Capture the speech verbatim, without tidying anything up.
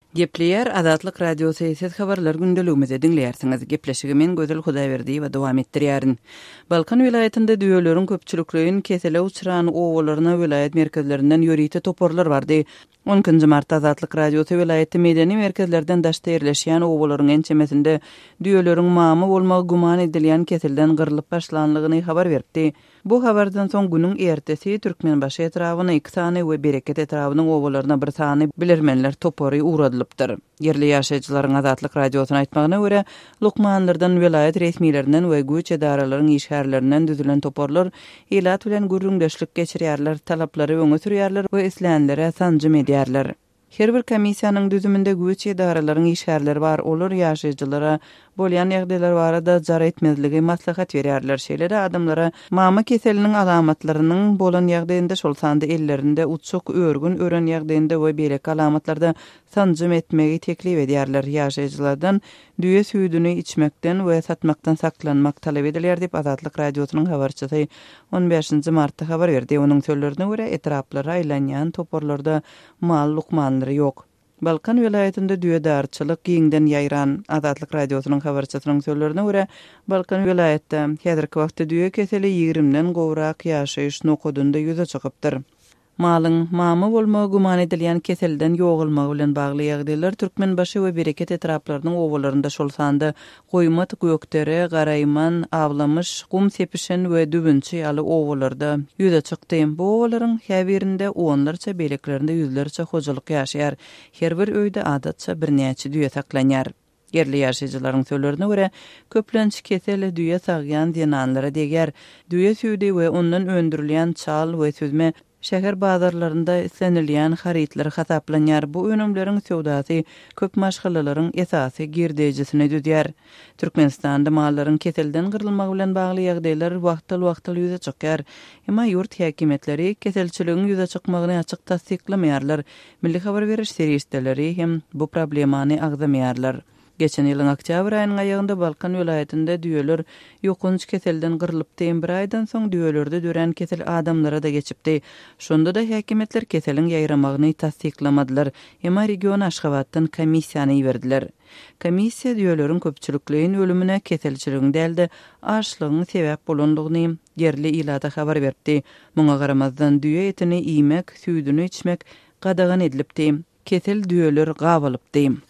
Gepleyer Azatlyk Radiosu ses habarlar gündelüğümüze dinleýärsiňiz. Gepleşigimen Gözel Hudaýberdi we dowam etdirýärin. Balkan vilayetinde düýeleriň köpçüliklerini kesele uçuran owalaryna vilayet merkezlerinden ýörite toporlar bardy. onuncu mart Azatlyk Radiosu vilayeti medeni merkezlerden daşda ýerleşýän owalaryň ençemesinde düýeleriň mamy bolmagy guman edilýän keselden gyrylyp başlanlygyny habar berdi. Bu habardan soň günüň ertesi Türkmenbaşy etrawyna iki sany we Bereket etrawynyň owalaryna bir sany bilermenler topory uradylypdyr. Yerli ýaşaýjylaryň Azatlyk Radiosyna aýtmagyna görä, Lukmanlardan vilayet resmiýetleriniň we güýç edaralarynyň işgärlerinden düzülen toporlar elat bilen gürrüňdeşlik geçirýärler, talaplary öňe sürýärler we islenlere sanjym edýärler. Her bir komissiýanyň düzüminde güýç edaralarynyň işgärleri bar, olar ýaşaýjylara bolýan ýagdaýlar barada jar etmezligi maslahat berýärler. Şeýle-de adamlara mama keseliniň alamatlarynyň bolan ýagdaýynda şol sandy ellerinde uçuk örgün ören ýagdaýynda we belek alamatlarda sanjym etmegi teklip edýärler. Ýaşaýjylardan düýe süýdüni içmekden we satmakdan saklanmak talap edilýär diýip Azatlyk Radiosynyň habarçysy on beşinji martda habar berdi. Onuň sözlerine görä etraplara aýlanýan toporlarda mal lukmanlary ýok. Balkan vilayetinde düýedarçylyk giňden ýaýran. Azatlyk Radiosynyň habarçysynyň sözlerine görä Balkan vilayetde häzirki wagtda düýe keseli ýigrimden gowrak ýaşaýyş nokudunda ýüze çykypdyr. Malyň mamy bolmagy guman edilýän keselden ýogulmagy bilen bagly ýagdaýlar Türkmenbaşy we Bereket etraplarynyň owalarynda şol sandy goýmat, gökdere, garayman, awlamış, gum sepişen we dübünçi ýaly owalarda ýüze çykdy. Bu owalaryň her birinde onlarça beleklerinde ýüzlerçe hojalyk ýaşaýar. Her bir öýde adatça bir näçe düýe saklanýar. Yerli ýaşaýjylaryň sözlerine görä, köplençi kesel düýe sagýan zenanlara degär. Düýe süýdi we ondan öndürilýän çal we süzme şäher bazarlarynda islenilýän haritler hasaplanýar. Bu önümleriň söwdasy köp maşgalalaryň esasy girdejisine düzýär. Türkmenistanda mallaryň keselden gyrylmagy bilen bagly ýagdaýlar wagtly-wagtly ýüze çykýar. Emma ýurt häkimetleri keselçiligiň ýüze çykmagyny açyk tasdiklamaýarlar. Milli habar beriş serýisleri hem bu problemany agzamaýarlar. Geçen ýylyň oktýabr aýynyň aýagynda Balkan vilayetinde düýeler ýokunç keselden gyrylyp diýen bir aýdan soň düýelerde dören kesel adamlara da geçipdi. Şonda da häkimetler keseliň ýaýramagyny tasdiklamadylar. Emma region Aşgabatdan komissiýany ýerdiler. Komissiýa düýeleriň köpçülikliğin ölümüne keselçiligiň dälde açlygyň sebäp bolandygyny yerli ilada habar berdi. Muňa garamazdan düýe etini iýmek, süýdüni içmek gadagan edilipdi. Kesel düýeler gabalypdy.